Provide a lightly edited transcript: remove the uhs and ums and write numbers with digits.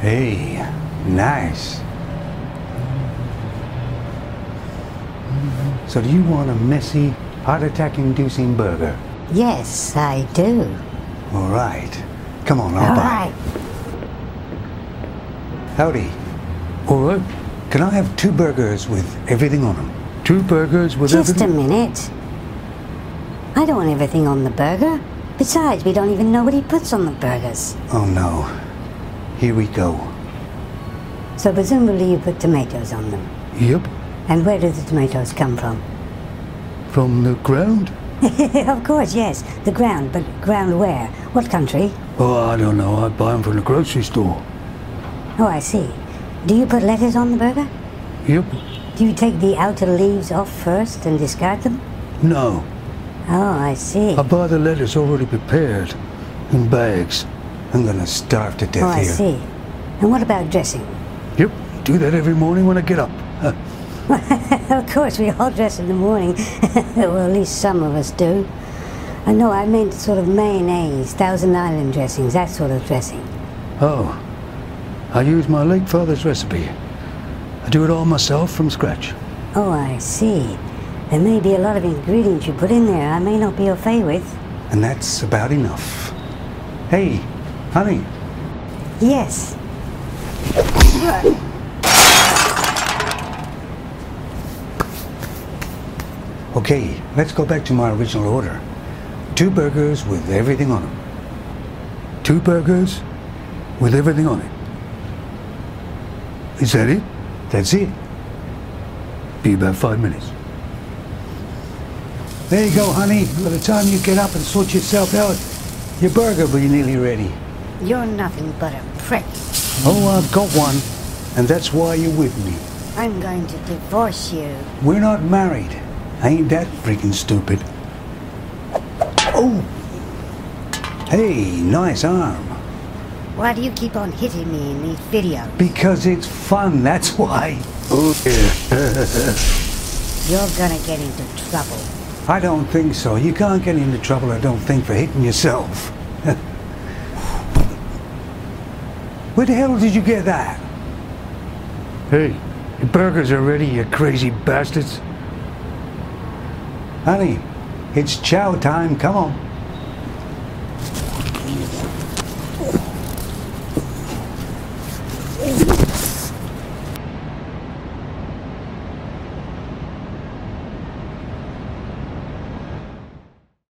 Hey, nice. So do you want a messy, heart attack-inducing burger? Yes, I do. All right. Come on, I'll All buy. right. Howdy. All right. Can I have 2 burgers with everything on them? 2 burgers with Just a everything? minute. I don't want everything on the burger. Besides, we don't even know what he puts on the burgers. Oh no. Here we go. So presumably you put tomatoes on them. Yep. And where do the tomatoes come from? From the ground? Of course, yes. The ground. But ground where? What country? Oh, I don't know. I buy them from the grocery store. Oh, I see. Do you put lettuce on the burger? Yep. Do you take the outer leaves off first and discard them? No. Oh, I see. I buy the lettuce already prepared in bags. I'm gonna starve to death Oh, I here. see. And what about dressing? Yep. Do that every morning when I get up. Of course, we all dress in the morning. Well, at least some of us do. No, I meant sort of mayonnaise, Thousand Island dressings, that sort of dressing. Oh. I use my late father's recipe. I do it all myself from scratch. Oh, I see. There may be a lot of ingredients you put in there I may not be au fait with. And that's about enough. Hey, honey. Yes. Okay, let's go back to my original order. 2 burgers with everything on them. 2 burgers with everything on it. Is that it? That's it. Be about 5 minutes. There you go, honey. By the time you get up and sort yourself out, your burger will be nearly ready. You're nothing but a prick. Oh, I've got one, and that's why you're with me. I'm going to divorce you. We're not married. Ain't that freaking stupid? Oh! Hey, nice arm. Why do you keep on hitting me in these videos? Because it's fun, that's why. Oh, yeah. You're gonna get into trouble. I don't think so. You can't get into trouble, I don't think, for hitting yourself. Where the hell did you get that? Hey, your burgers are ready, you crazy bastards. Honey, it's chow time. Come on.